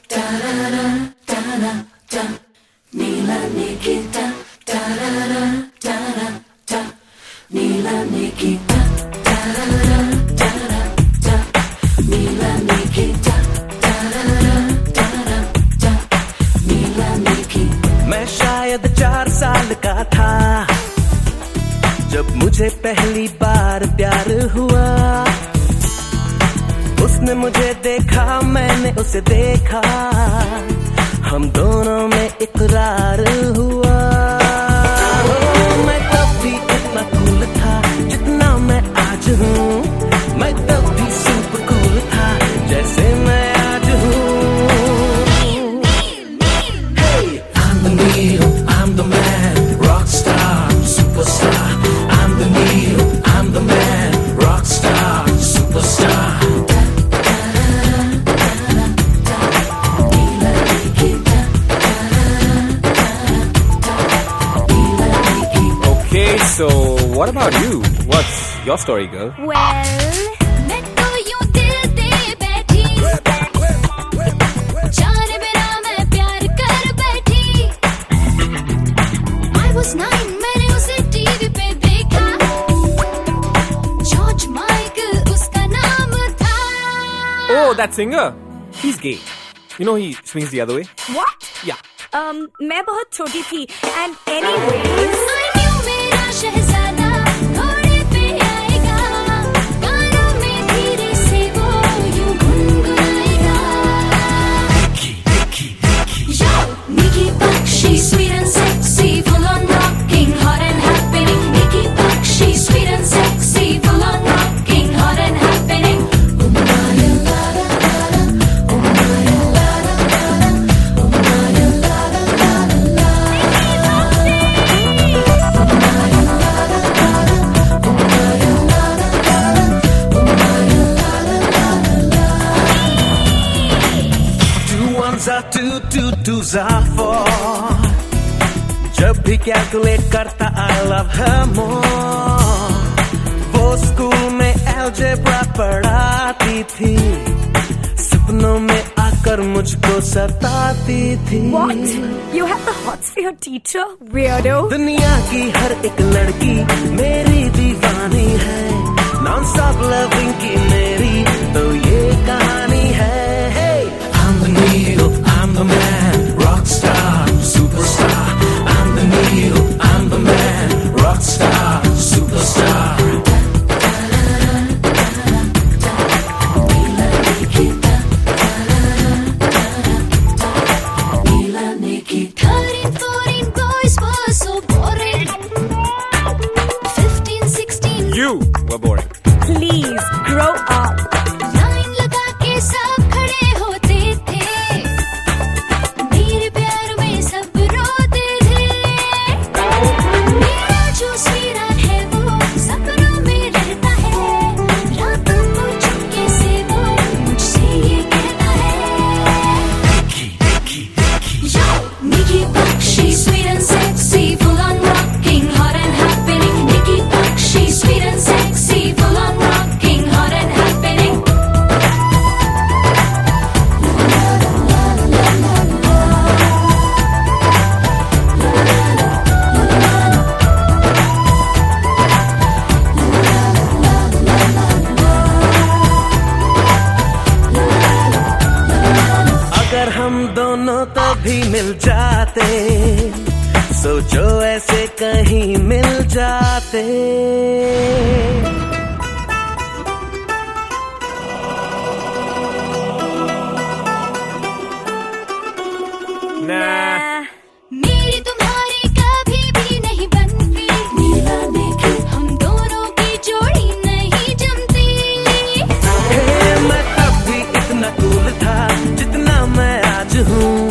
मैं शायद 4 साल का था जब मुझे पहली बार प्यार हुआ। उसने मुझे देखा, मैंने उसे देखा, हम दोनों में इकरार हुआ। मैं तब भी इतना कूल था जितना मैं आज हूँ, मैं तब भी सुपर कूल था जैसे मैं आज हूँ। Hey, I'm the Neil, I'm the man, rock star, superstar. I'm the Neil, I'm the man, rock star, superstar. Okay, so what about you? What's your story, girl? Well, मैं तो यूं दिल दे बैठी, जाने बिना मैं प्यार कर बैठी। I was 9, मैंने उसे टीवी पे देखा, जॉर्ज माइकल उसका नाम था। Oh, that singer. He's gay. You know he swings the other way. What? Yeah. मैं बहुत छोटी थी and anyways I knew मेरा शहजादा घोड़े पे आएगा, गानों में धीरे से वो यूं गुनगुनाएगा। Yo, Nikki Bakshi, sweet and sexy, full on rocking, hot and happening. Nikki Bakshi, sweet and sexy, full on rocking, hot and happening. Twos are 4. जब भी कैलकुलेट करता I love her more. वो स्कूल में algebra पढ़ाती थी, सपनों में आकर मुझको सताती थी। What? You have the hots for your teacher? Weirdo. दुनिया की हर एक लड़की मेरी दीवानी है, नॉन स्टॉप लविंग की मेरी तो ये कहानी है। Hey, I'm the Neil, I'm the man, rock star, superstar. I'm the Neil, I'm the man, rock star, superstar. Foreign boys were so boring. 15, 16. You were boring. Please grow up. Line लगा के सब खड़े होते थे, मेरे प्यार में सब रोते थे। मेरा जो वीरान है वो सपनों में रहता है, रातों को चुपके से वो मुझसे ये कहता है। Yo, Nikki Bakshi, sweet and sexy, full on rocking, hot and happening. Nikki Bakshi, sweet and sexy, full on rocking, hot and happening. अगर हम दोनों तभी मिल जाते, सोचो ऐसे कहीं मिल जाते। Nah. मेरी तुम्हारी कभी भी नहीं बनती, नीला देखे हम दोनों की जोड़ी नहीं जमती। मैं तब भी इतना कूल था जितना मैं आज हूँ,